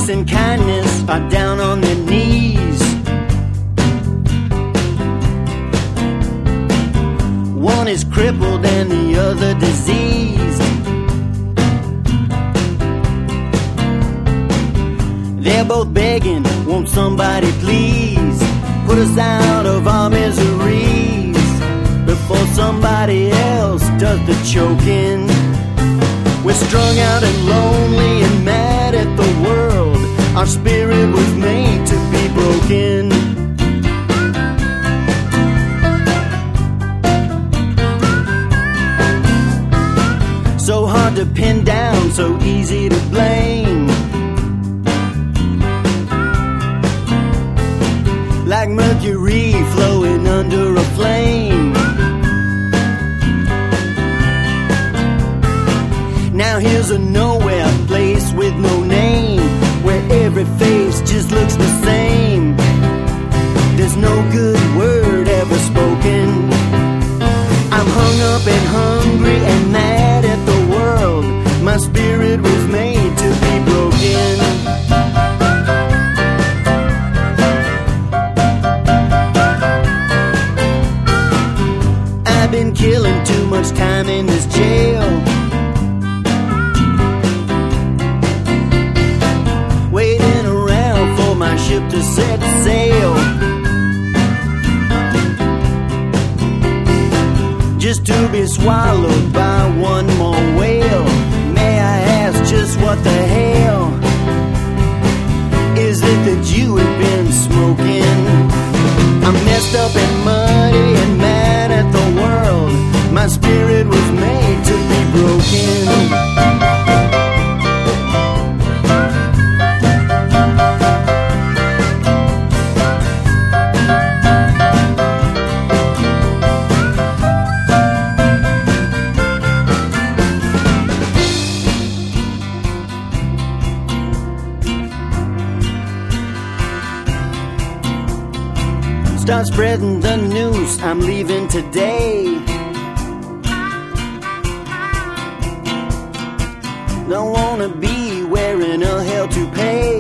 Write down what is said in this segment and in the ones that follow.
and kindness are down on their knees. One is crippled and the other diseased. They're both begging, won't somebody please put us out of our miseries before somebody else does the choking. We're strung out and lonely and mad at the world. Our spirit was made to be broken. So hard to pin down, so easy to blame. Like mercury flowing under a flame. Now here's a nowhere place with no name, where every face just looks the same. There's no good word ever spoken. I'm hung up and hungry and mad at the world. My spirit was made to be broken. I've been killing too much time in this jail, waiting around for my ship to set sail, just to be swallowed by one more whale. May I ask just what the hell is it that you have been smoking? I'm messed up and muddy and mad at the world. My spirit was made to be broken. Start spreading the news, I'm leaving today. Don't wanna be wearing a hell to pay.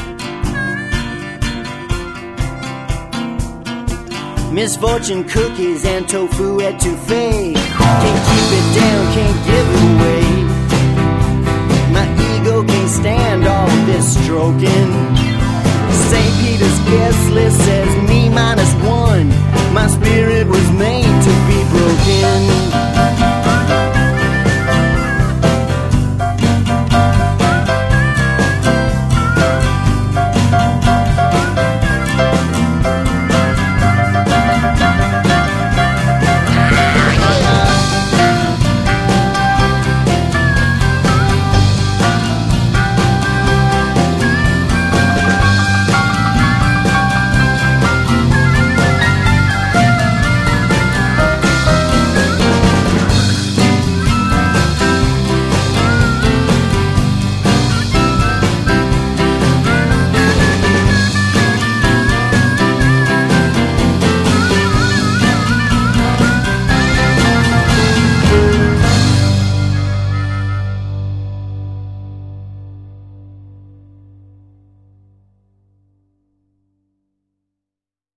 Misfortune cookies and tofu etouffee. Can't keep it down, can't give it away. My ego can't stand all this stroking. St. Peter's guest list says me -1.